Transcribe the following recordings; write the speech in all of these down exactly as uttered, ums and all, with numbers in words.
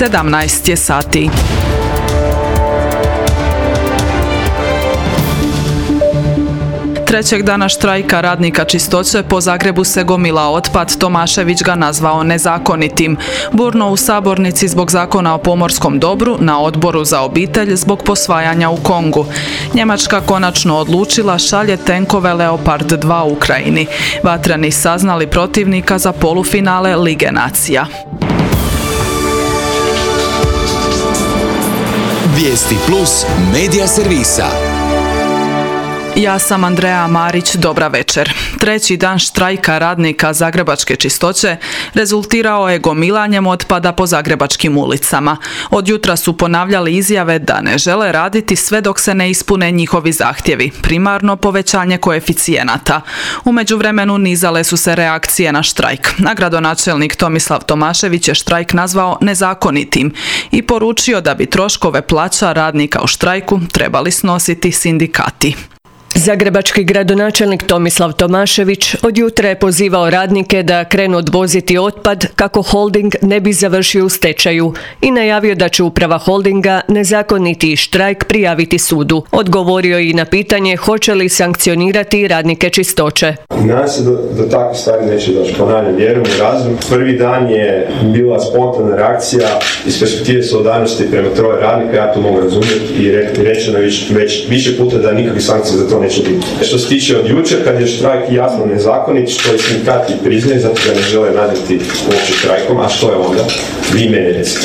sedamnaest je sati. Trećeg dana štrajka radnika čistoće po Zagrebu se gomila otpad, Tomašević ga nazvao nezakonitim. Burno u sabornici zbog zakona o pomorskom dobru, na odboru za obitelj zbog posvajanja u Kongu. Njemačka konačno odlučila šalje tenkove Leopard dva Ukrajini. Vatreni saznali protivnika za polufinale Lige nacija. Vijesti plus medija servisa. Ja sam Andreja Marić, dobra večer. Treći dan štrajka radnika zagrebačke čistoće rezultirao je gomilanjem otpada po zagrebačkim ulicama. Od jutra su ponavljali izjave da ne žele raditi sve dok se ne ispune njihovi zahtjevi, primarno povećanje koeficijenata. U međuvremenu nizale su se reakcije na štrajk, a gradonačelnik Tomislav Tomašević je štrajk nazvao nezakonitim i poručio da bi troškove plaća radnika u štrajku trebali snositi sindikati. Zagrebački gradonačelnik Tomislav Tomašević od jutra je pozivao radnike da krenu odvoziti otpad kako holding ne bi završio u stečaju i najavio da će uprava holdinga nezakoniti štrajk prijaviti sudu. Odgovorio je i na pitanje hoće li sankcionirati radnike čistoće. Nadam se da, da takve stvari neće doći. Ponavljam, vjerujem u razum. Prvi dan je bila spontana reakcija iz perspektive solidarnosti prema troje radnika, ja to mogu razumjeti i re, rečeno već, već više puta da nikakvih sankcija za to neće biti. Što se tiče od jučer, kad je štrajk jasno nezakonit, što i sindikati priznaju, zato da ne žele nadati uopće štrajkom, a što je onda? Vi mene recite.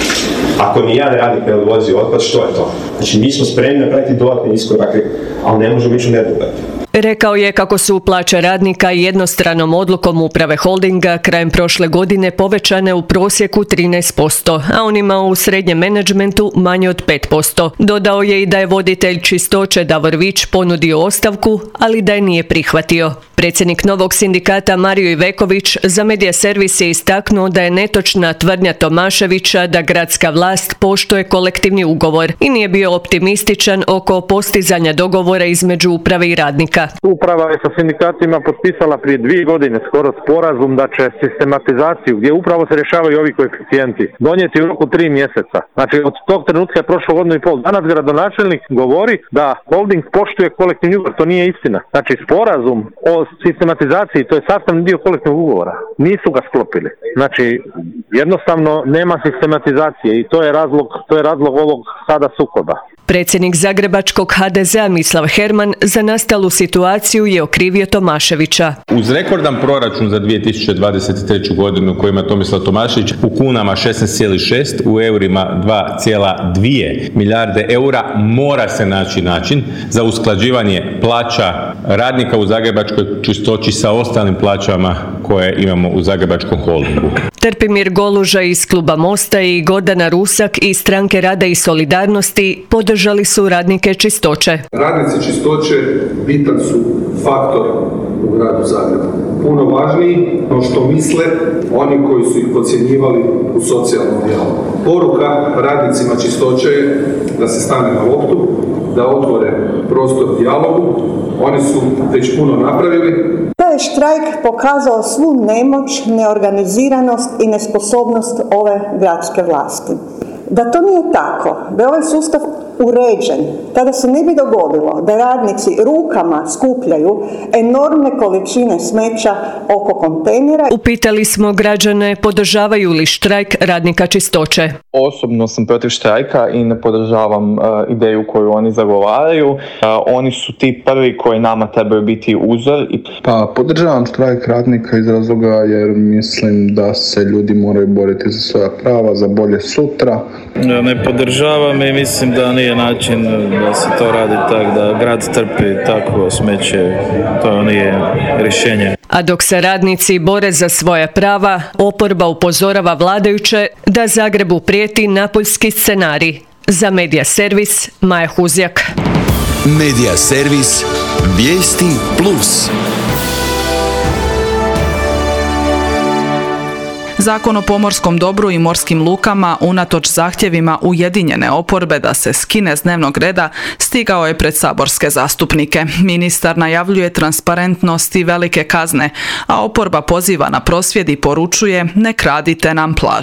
Ako ni jedan radnik ne odvozi otpad, što je to? Znači, mi smo spremni napraviti dodatne iskorake, ali ne možemo ići u nedogled. Rekao je kako su plaće radnika jednostranom odlukom uprave holdinga krajem prošle godine povećane u prosjeku trinaest posto, a onima u srednjem menadžmentu manje od pet posto. Dodao je i da je voditelj čistoće Davor Vić ponudio ostavku, ali da je nije prihvatio. Predsjednik novog sindikata Mario Iveković za medija servis je istaknuo da je netočna tvrdnja Tomaševića da gradska vlast poštuje kolektivni ugovor i nije bio optimističan oko postizanja dogovora između uprave i radnika. Uprava je sa sindikatima potpisala prije dvije godine skoro sporazum da će sistematizaciju, gdje upravo se rješavaju ovi koeficijenti, donijeti u roku tri mjeseca. Znači od tog trenutka je prošlo godinu i pol. Danas gradonačelnik govori da holding poštuje kolektivni ugovor. To nije istina. Znači sporazum o sistematizaciji, to je sastavni dio kolektivnog ugovora. Nisu ga sklopili. Znači jednostavno nema sistematizacije i to je razlog, to je razlog ovog sada sukoba. Predsjednik zagrebačkog ha de zea Mislav Herman za nastalu situaciju je okrivio Tomaševića. Uz rekordan proračun za dvije tisuće dvadeset treću godinu koji ima Tomislav Tomašević u kunama šesnaest zarez šest, u eurima dva zarez dvije milijarde eura, mora se naći način za usklađivanje plaća radnika u zagrebačkoj čistoći sa ostalim plaćama koje imamo u zagrebačkom holdingu. Trpimir Goluža iz kluba Mosta i Gordana Rusak iz Stranke rada i solidarnosti podržali su radnike čistoće. Radnici čistoće bitan su faktor u gradu Zagrebu. Puno važniji no što misle oni koji su ih podcjenjivali u socijalnom dijalogu. Poruka radnicima čistoće je da se stane na loptu, da otvore prostor dijalogu. Oni su već puno napravili. Taj je štrajk pokazao svu nemoć, neorganiziranost i nesposobnost ove gradske vlasti. Da to nije tako, da je ovaj sustav uređen, tada se ne bi dogodilo da radnici rukama skupljaju enormne količine smeća oko kontejnera. Upitali smo građane podržavaju li štrajk radnika čistoće. Osobno sam protiv štrajka i ne podržavam uh, ideju koju oni zagovaraju. Uh, oni su ti prvi koji nama trebaju biti uzor. I... Pa podržavam štrajk radnika iz razloga jer mislim da se ljudi moraju boriti za svoja prava, za bolje sutra. Ne podržavam i mislim da nije način da se to radi tako da grad trpi takvo smeće, to nije rješenje. A dok se radnici bore za svoja prava, oporba upozorava vladajuće da Zagrebu prijeti napoljski scenarij. Za medija servis Maja Huzjak. Medija servis Vijesti plus. Zakon o pomorskom dobru i morskim lukama, unatoč zahtjevima ujedinjene oporbe da se skine s dnevnog reda, stigao je pred saborske zastupnike. Ministar najavljuje transparentnost i velike kazne, a oporba poziva na prosvjed i poručuje ne kradite nam plaže.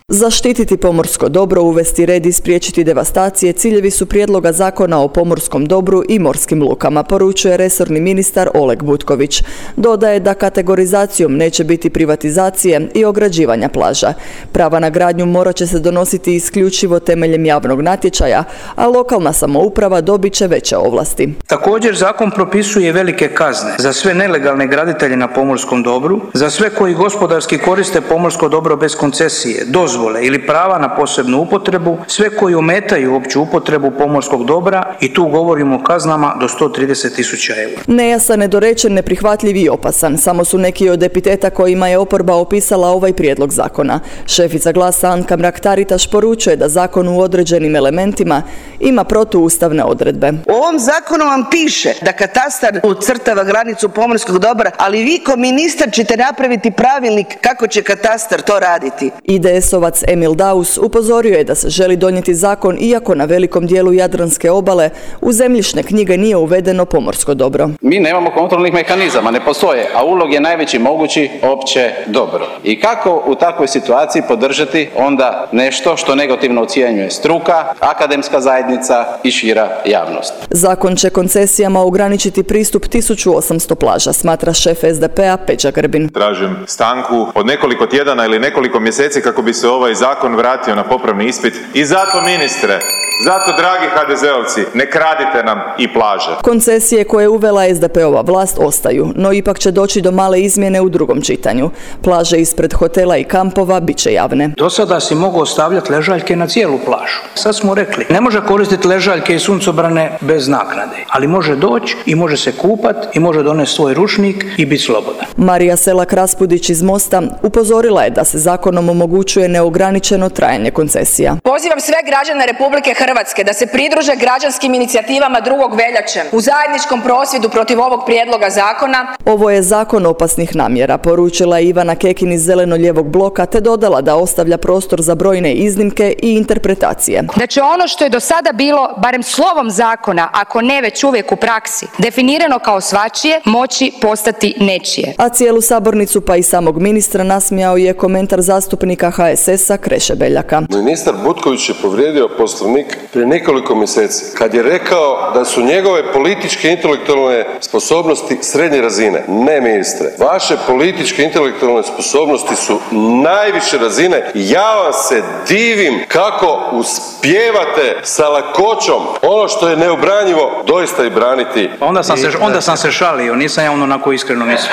Zaštititi pomorsko dobro, uvesti red i spriječiti devastacije ciljevi su prijedloga zakona o pomorskom dobru i morskim lukama, poručuje resorni ministar Oleg Butković. Dodaje da kategorizacijom neće biti privatizacije i ograđivanja plaža. Prava na gradnju morat će se donositi isključivo temeljem javnog natječaja, a lokalna samouprava dobit će veće ovlasti. Također zakon propisuje velike kazne za sve nelegalne graditelje na pomorskom dobru, za sve koji gospodarski koriste pomorsko dobro bez koncesije, dozvole ili prava na posebnu upotrebu, sve koji ometaju opću upotrebu pomorskog dobra i tu govorimo o kaznama do sto trideset tisuća eura. Nejasan, nedorečen, neprihvatljiv i opasan. Samo su neki od epiteta kojima je oporba opisala ovaj prijedlog zakona. Šefica Glasa Anka Mrak-Taritaš poručuje da zakon u određenim elementima ima protuustavne odredbe. U ovom zakonu vam piše da katastar ucrtava granicu pomorskog dobra, ali vi ko ministar ćete napraviti pravilnik kako će katastar to raditi. I D S-ovac Emil Daus upozorio je da se želi donijeti zakon iako na velikom dijelu Jadranske obale u zemljišne knjige nije uvedeno pomorsko dobro. Mi nemamo kontrolnih mehanizama, ne postoje, a ulog je najveći mogući opće dobro. I kako u takvoj situaciji podržati onda nešto što negativno ocjenjuje struka, akademska zajednica i šira javnost? Zakon će koncesijama ograničiti pristup tisuću osamsto plaža, smatra šef S D P-a Peđa Grbin. Tražim stanku od nekoliko tjedana ili nekoliko mjeseci kako bi se ovaj zakon vratio na popravni ispit. I zato, ministre, zato, dragi ha de zeovci, ne kradite nam i plaže. Koncesije koje je uvela S D P-ova vlast ostaju, no ipak će doći do male izmjene u drugom čitanju. Plaže ispred hotela i kampova bit će javne. Do sada si mogao ostavljati ležaljke na cijelu plažu. Sad smo rekli, ne može koristiti ležaljke i suncobrane bez naknade, ali može doći i može se kupat i može donesti svoj ručnik i biti slobodan. Marija Selak-Raspudić iz Mosta upozorila je da se zakonom omogućuje neograničeno trajanje koncesija. Pozivam sve građane Republike Hrvatske da se pridruže građanskim inicijativama drugog veljače u zajedničkom prosvjedu protiv ovog prijedloga zakona. Ovo je zakon opasnih namjera, poručila je Ivana Kekin iz Zeleno-lijevog bloka, te dodala da ostavlja prostor za brojne iznimke i interpretacije. Da će ono što je do sada bilo, barem slovom zakona, ako ne već uvijek u praksi, definirano kao svačije, moći postati nečije. A cijelu sabornicu pa i samog ministra nasmijao je komentar zastupnika H S S-a Kreše Beljaka. Ministar Butković je povrijedio Poslovnik prije nekoliko mjeseci kad je rekao da su njegove političke intelektualne sposobnosti srednje razine. Ne, ministre, vaše političke intelektualne sposobnosti su najviše razine i ja vam se divim kako uspijevate sa lakoćom ono što je neobranjivo doista i braniti. Onda sam se, onda sam se šalio, nisam ja ono onako iskreno mislio.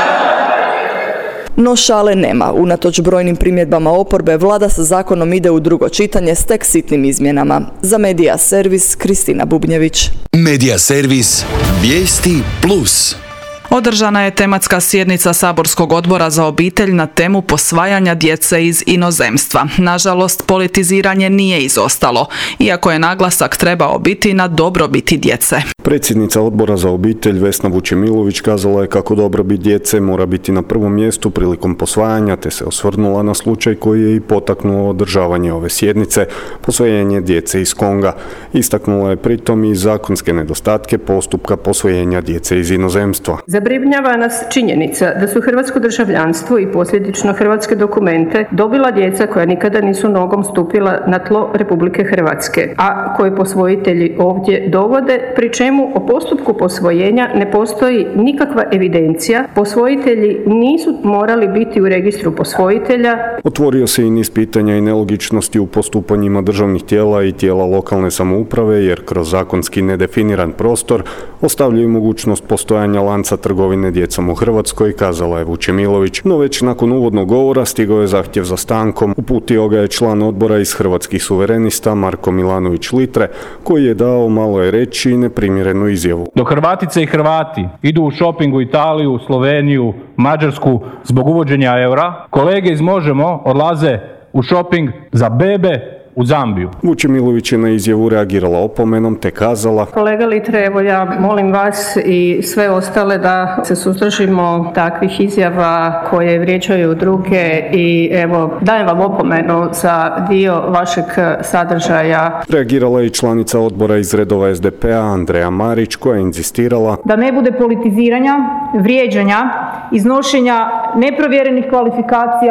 No šale nema. Unatoč brojnim primjedbama oporbe, vlada sa zakonom ide u drugo čitanje s tek sitnim izmjenama. Za Medija Servis, Kristina Bubnjević. Medija Servis, vijesti plus. Održana je tematska sjednica Saborskog odbora za obitelj na temu posvajanja djece iz inozemstva. Nažalost, politiziranje nije izostalo, iako je naglasak trebao biti na dobrobiti djece. Predsjednica odbora za obitelj Vesna Vučemilović kazala je kako dobrobit djece mora biti na prvom mjestu prilikom posvajanja, te se osvrnula na slučaj koji je i potaknuo održavanje ove sjednice, posvojenje djece iz Konga. Istaknula je pritom i zakonske nedostatke postupka posvojenja djece iz inozemstva. Zabrinjava nas činjenica da su hrvatsko državljanstvo i posljedično hrvatske dokumente dobila djeca koja nikada nisu nogom stupila na tlo Republike Hrvatske, a koje posvojitelji ovdje dovode, pri čemu o postupku posvojenja ne postoji nikakva evidencija. Posvojitelji nisu morali biti u registru posvojitelja. Otvorio se i niz pitanja i nelogičnosti u postupanjima državnih tijela i tijela lokalne samouprave, jer kroz zakonski nedefiniran prostor ostavljaju mogućnost postojanja lanca trgovine djecom u Hrvatskoj, kazala je Vučemilović. No već nakon uvodnog govora stigao je zahtjev za stankom. Uputio ga je član odbora iz Hrvatskih suverenista Marko Milanović Litre, koji je dao, malo je reći, neprimjerenu izjavu. Dok Hrvatice i Hrvati idu u šoping u Italiju, Sloveniju, Mađarsku zbog uvođenja eura, kolege iz Možemo odlaze u šoping za bebe u Zambiju. Vučemilović je na izjavu reagirala opomenom te kazala: Kolega Litre, evo ja molim vas i sve ostale da se suzdržimo takvih izjava koje vrijeđaju druge i evo dajem vam opomenu za dio vašeg sadržaja. Reagirala je i članica odbora iz redova S D P-a Andreja Marić, koja je inzistirala da ne bude politiziranja, vrijeđanja, iznošenja neprovjerenih kvalifikacija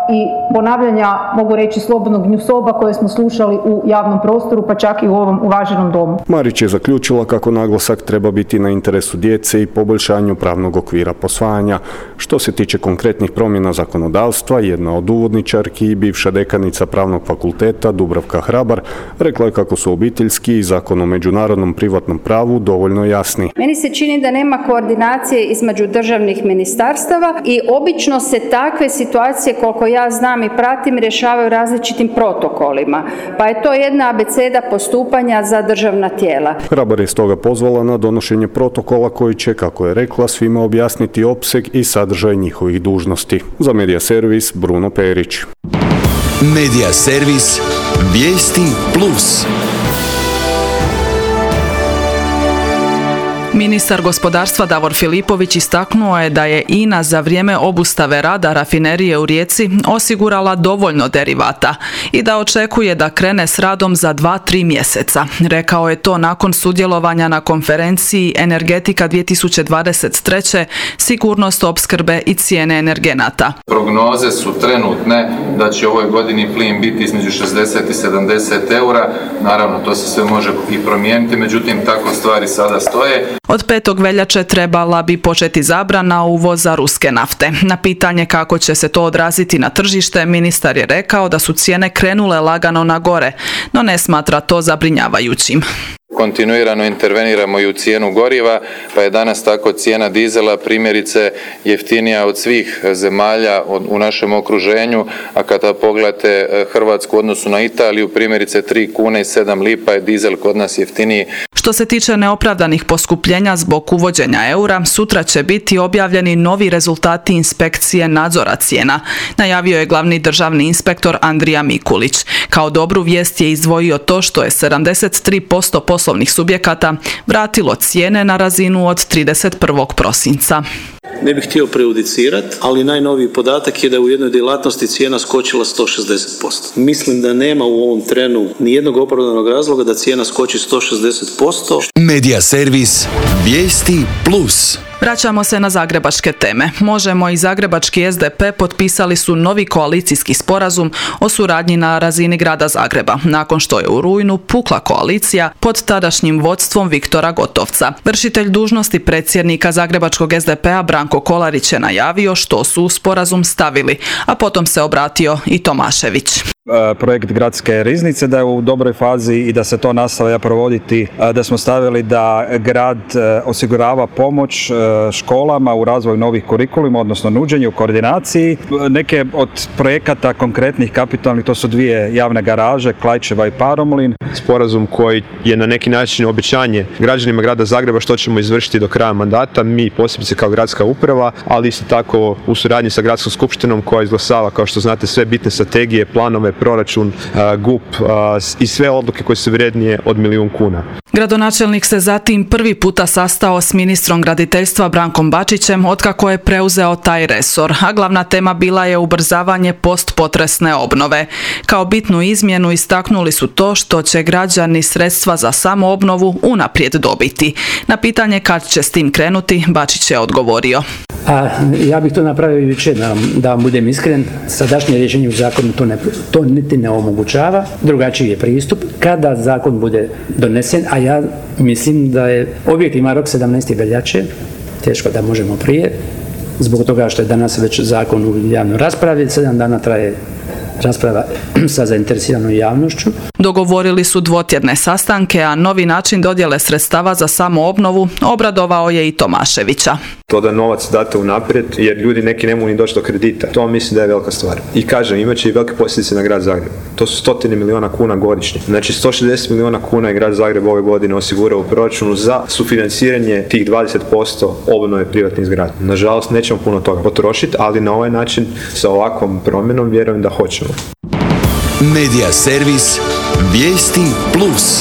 i ponavljanja, mogu reći, slobodnog gnjusoba koje smo slušali u javnom prostoru, pa čak i u ovom uvaženom domu. Marić je zaključila kako naglasak treba biti na interesu djece i poboljšanju pravnog okvira posvajanja. Što se tiče konkretnih promjena zakonodavstva, jedna od uvodničarki i bivša dekanica Pravnog fakulteta Dubravka Hrabar rekla je kako su obiteljski i zakon o međunarodnom privatnom pravu dovoljno jasni. Meni se čini da nema koordinacije između državnih ministarstava i obično se takve situacije, koliko ja znam i pratim, rješavaju različitim protokolima. Pa je to jedna abeceda postupanja za državna tijela. Hrabar je stoga pozvala na donošenje protokola koji će, kako je rekla, svima objasniti opseg i sadržaj njihovih dužnosti. Za Medija servis Bruno Perić. Medija servis Vijesti plus. Ministar gospodarstva Davor Filipović istaknuo je da je I N A za vrijeme obustave rada rafinerije u Rijeci osigurala dovoljno derivata i da očekuje da krene s radom za dva tri mjeseca. Rekao je to nakon sudjelovanja na konferenciji Energetika dvije tisuće dvadeset treće. Sigurnost opskrbe i cijene energenata. Prognoze su trenutne da će u ovoj godini plin biti između šezdeset i sedamdeset eura. Naravno, to se sve može i promijeniti, međutim, tako stvari sada stoje. Od petog veljače trebala bi početi zabrana uvoza ruske nafte. Na pitanje kako će se to odraziti na tržište, ministar je rekao da su cijene krenule lagano na gore, no ne smatra to zabrinjavajućim. Kontinuirano interveniramo i u cijenu goriva, pa je danas tako cijena dizela primjerice jeftinija od svih zemalja u našem okruženju, a kada pogledate Hrvatsku u odnosu na Italiju, primjerice tri kune i sedam lipa je dizel kod nas jeftiniji. Što se tiče neopravdanih poskupljenja zbog uvođenja eura, sutra će biti objavljeni novi rezultati inspekcije nadzora cijena, najavio je glavni državni inspektor Andrija Mikulić. Kao dobru vijest je izdvojio to što je sedamdeset tri posto poslovnih subjekata vratilo cijene na razinu od trideset prvog prosinca. Ne bih htio prejudicirati, ali najnoviji podatak je da je u jednoj djelatnosti cijena skočila sto šezdeset posto. Mislim da nema u ovom trenu nijednog opravdanog razloga da cijena skoči sto šezdeset posto. Medija servis Vijesti plus. Vraćamo se na zagrebačke teme. Možemo i zagrebački S D P potpisali su novi koalicijski sporazum o suradnji na razini grada Zagreba, nakon što je u rujnu pukla koalicija pod tadašnjim vodstvom Viktora Gotovca. Vršitelj dužnosti predsjednika zagrebačkog S D P-a Branko Kolarić je najavio što su u sporazum stavili, a potom se obratio i Tomašević. Projekt gradske riznice da je u dobroj fazi i da se to nastavlja provoditi, da smo stavili da grad osigurava pomoć školama u razvoju novih kurikuluma, odnosno nuđenju, koordinaciji. Neke od projekata konkretnih kapitalnih, to su dvije javne garaže, Klajčeva i Paromlin. Sporazum koji je na neki način obećanje građanima grada Zagreba što ćemo izvršiti do kraja mandata, mi posebice kao gradska uprava, ali isto tako u suradnji sa gradskom skupštinom koja izglasava, kao što znate, sve bitne strategije, planove, proračun, G U P i sve odluke koje su vrijednije od milijun kuna. Gradonačelnik se zatim prvi puta sastao s ministrom graditeljstva Brankom Bačićem otkako je preuzeo taj resor, a glavna tema bila je ubrzavanje postpotresne obnove. Kao bitnu izmjenu istaknuli su to što će građani sredstva za samoobnovu unaprijed dobiti. Na pitanje kad će s tim krenuti, Bačić je odgovorio. A ja bih to napravio jučer, da, da vam budem iskren. Sadašnje rješenje u zakonu to, ne, to niti ne omogućava. Drugačiji je pristup. Kada zakon bude donesen, a ja mislim da je objektivno rok sedamnaestog veljače, teško da možemo prije, zbog toga što je danas već zakon u javnoj raspravi, sedam dana traje rasprava sa zainteresiranom javnošću. Dogovorili su dvotjedne sastanke, a novi način dodjele sredstava za samoobnovu obradovao je i Tomaševića. To da novac date unaprijed, jer ljudi neki ne mogu ni doći do kredita. To mislim da je velika stvar. I kažem, imat će i velike posljedice na grad Zagreb. To su stotine miliona kuna godišnje. Znači sto šezdeset miliona kuna je grad Zagreb ove godine osigurao u proračunu za sufinanciranje tih dvadeset posto obnove privatnih zgrada. Nažalost, nećemo puno toga potrošiti, ali na ovaj način, sa ovakvom promjenom, vjerujem da hoćemo. Medija servis Vijesti plus.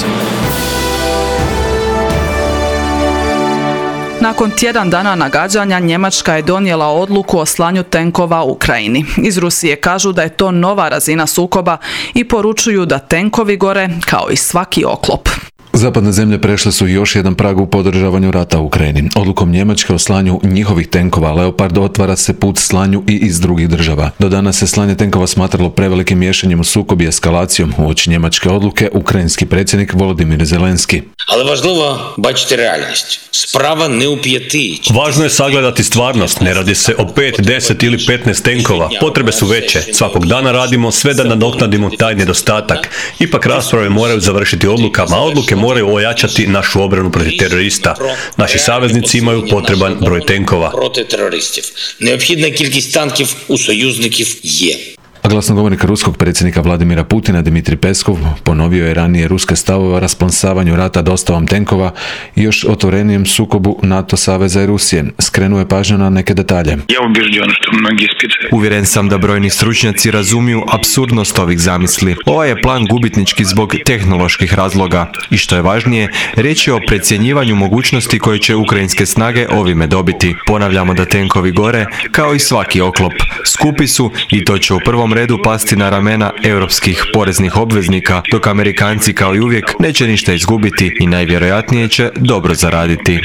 Nakon tjedan dana nagađanja, Njemačka je donijela odluku o slanju tenkova Ukrajini. Iz Rusije kažu da je to nova razina sukoba i poručuju da tenkovi gore kao i svaki oklop. Zapadne zemlje prešle su još jedan prag u podržavanju rata u Ukrajini. Odlukom Njemačke o slanju njihovih tenkova Leopard otvara se put slanju i iz drugih država. Do danas se slanje tenkova smatralo prevelikim miješanjem u sukob i eskalacijom. Uoči njemačke odluke ukrajinski predsjednik Volodymyr Zelenski. Ali važno bачити realnost. Sprava ne u pijeti. Važno je sagledati stvarnost. Ne radi se o pet, deset ili petnaest tenkova. Potrebe su veće. Svakog dana radimo sve da nadoknadimo taj nedostatak. Ipak rasprave moraju završiti odlukama, a odluke moraju ojačati našu obranu protiv terorista. Naši saveznici imaju potreban broj tenkova. Protiv teroristiv. Neophodna kilkist tankів u союзників je. A glasnogovornik ruskog predsjednika Vladimira Putina Dmitrij Peskov ponovio je ranije ruske stavove o rasplansavanju rata dostavom tenkova i još otvorenijem sukobu NATO saveza i Rusije. Skrenuo je pažnju na neke detalje. Uvjeren sam da brojni stručnjaci razumiju apsurdnost ovih zamisli. Ovaj je plan gubitnički zbog tehnoloških razloga i što je važnije, riječ je o precjenjivanju mogućnosti koje će ukrajinske snage ovime dobiti. Ponavljamo da tenkovi gore, kao i svaki oklop. Skupi su i to će u prvom redu pasti na ramena europskih poreznih obveznika, dok Amerikanci kao i uvijek neće ništa izgubiti i najvjerojatnije će dobro zaraditi.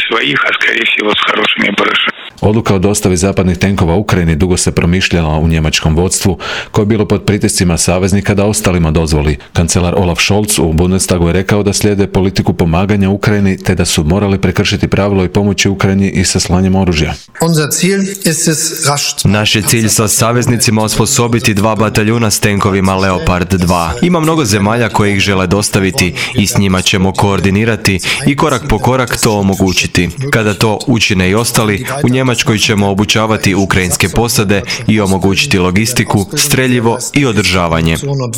Odluka o dostavi zapadnih tenkova Ukrajini dugo se promišljala u njemačkom vodstvu, koje je bilo pod pritiscima saveznika da ostalima dozvoli. Kancelar Olaf Scholz u Bundestagu je rekao da slijede politiku pomaganja Ukrajini, te da su morali prekršiti pravilo i pomoći Ukrajini i sa slanjem oružja. Naš je cilj sa saveznicima osposobiti dva bataljuna s tenkovima Leopard dva. Ima mnogo zemalja koje ih žele dostaviti i s njima ćemo koordinirati i korak po korak to omogućiti. Kada to učine i ostali, u Njemačkoj ćemo obučavati ukrajinske posade i omogućiti logistiku, streljivo i održavanje.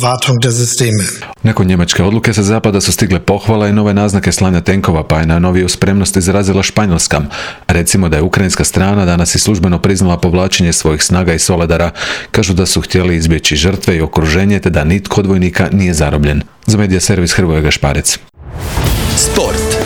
Nakon njemačke odluke sa zapada su stigle pohvala i nove naznake slanja tenkova, pa je na noviju spremnost izrazila Španjolska. Recimo da je ukrajinska strana danas i službeno priznala povlačenje svojih snaga i Soledara. Kažu da su htjeli izbjeći žrtve i okruženje, te da nitko od vojnika nije zarobljen. Za medija servis Hrvoje Gašparec. Sport.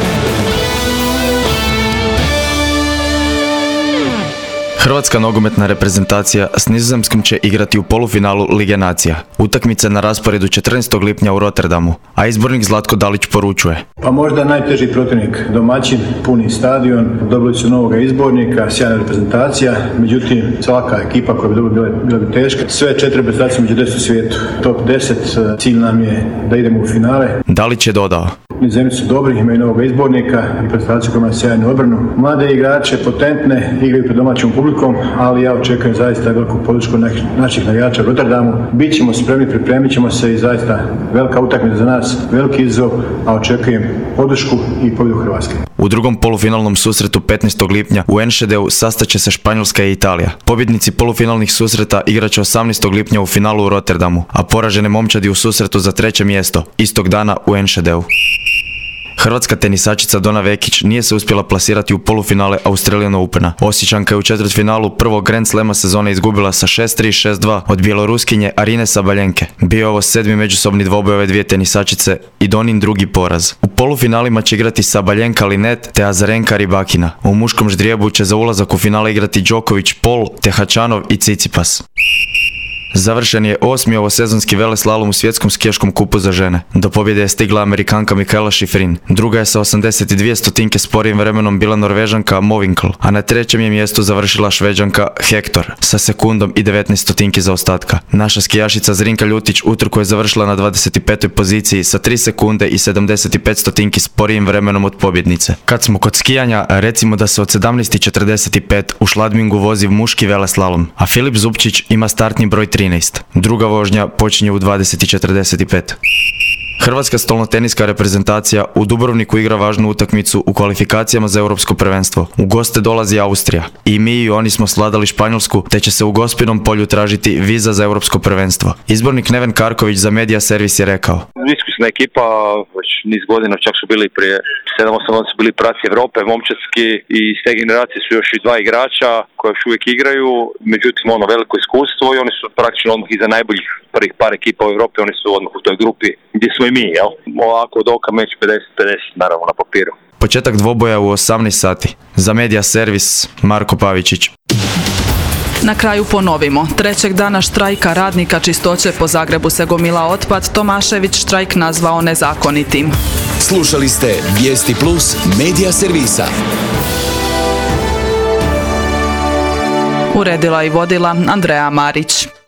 Hrvatska nogometna reprezentacija s Nizozemskom će igrati u polufinalu Lige nacija. Utakmice na rasporedu četrnaestog lipnja u Rotterdamu, a izbornik Zlatko Dalić poručuje. Pa možda najteži protivnik, domaćin, puni stadion, dobili su novoga izbornika, sjajna reprezentacija, međutim svaka ekipa koja bi dobro bila, bila bi teška. Sve četiri reprezentacije među deset u svijetu. Top deset, cilj nam je da idemo u finale. Dalić je dodao. Nizozemci su dobri, imaju novog izbornika, reprezentaciju koja ima sjajnu obranu. Mlade igrače, potentne, igraju pred domaćom publikom, ali ja očekujem zaista veliku podršku naših navijača u Rotterdamu. Bićemo spremni, pripremit ćemo se i zaista velika utakmica za nas, veliki izazov, a očekujem podršku i pobjedu Hrvatske. U drugom polufinalnom susretu petnaestog lipnja u Enschedeu sastaće se Španjolska i Italija. Pobjednici polufinalnih susreta igraće osamnaestog lipnja u finalu u Rotterdamu, a poražene momčadi u susretu za treće mjesto istog dana u Enschedeu. Hrvatska tenisačica Dona Vekić nije se uspjela plasirati u polufinale Australian Opena. Osječanka je u četvrtfinalu prvog Grand Slema sezone izgubila sa šest tri šest dva od bjeloruskinje Arine Sabaljenke. Bio je ovo sedmi međusobni dvoboj ove dvije tenisačice i Donin drugi poraz. U polufinalima će igrati Sabaljenka Linet te Azarenka Rybakina. U muškom ždrijebu će za ulazak u finale igrati Đoković Pol te Hačanov i Cicipas. Završen je osmi ovosezonski veleslalom u svjetskom skijaškom kupu za žene. Do pobjede je stigla Amerikanka Mikaela Schifrin. Druga je sa osamdeset dvije stotinke sporijim vremenom bila Norvežanka Movinkl, a na trećem je mjestu završila Šveđanka Hector sa sekundom i devetnaest stotinki zaostatka. Naša skijašica Zrinka Ljutić utrku je završila na dvadeset petoj poziciji sa tri sekunde i sedamdeset pet stotinki sporijim vremenom od pobjednice. Kad smo kod skijanja, recimo da se od sedamnaest četrdeset pet u Šladmingu vozi muški veleslalom, a Filip Zupčić ima startni broj trinaest. Druga vožnja počinje u dvadeset četrdeset pet. Hrvatska stolnoteniska reprezentacija u Dubrovniku igra važnu utakmicu u kvalifikacijama za europsko prvenstvo. U goste dolazi Austrija. I mi i oni smo sladali Španjolsku, te će se u Gospinom polju tražiti viza za europsko prvenstvo. Izbornik Neven Karković za Media Servis je rekao. Iskusna ekipa, već niz godina, čak su bili prije sedam osam godina su bili prvaci Europe, momčadski, i iz te generacije su još i dva igrača koji još uvijek igraju, međutim ono veliko iskustvo i oni su praktično odmah iza najboljih prvih par ekipa u Europi, oni su odmah u toj grupi gdje smo i mi, jel? Ovako od oka meč pedeset pedeset naravno na papiru. Početak dvoboja u osamnaest sati. Za Media Servis Marko Pavičić. Na kraju ponovimo. Trećeg dana štrajka radnika čistoće po Zagrebu se gomila otpad, Tomašević štrajk nazvao nezakonitim. Slušali ste Vijesti Plus medija servisa. Uredila i vodila Andrea Marić.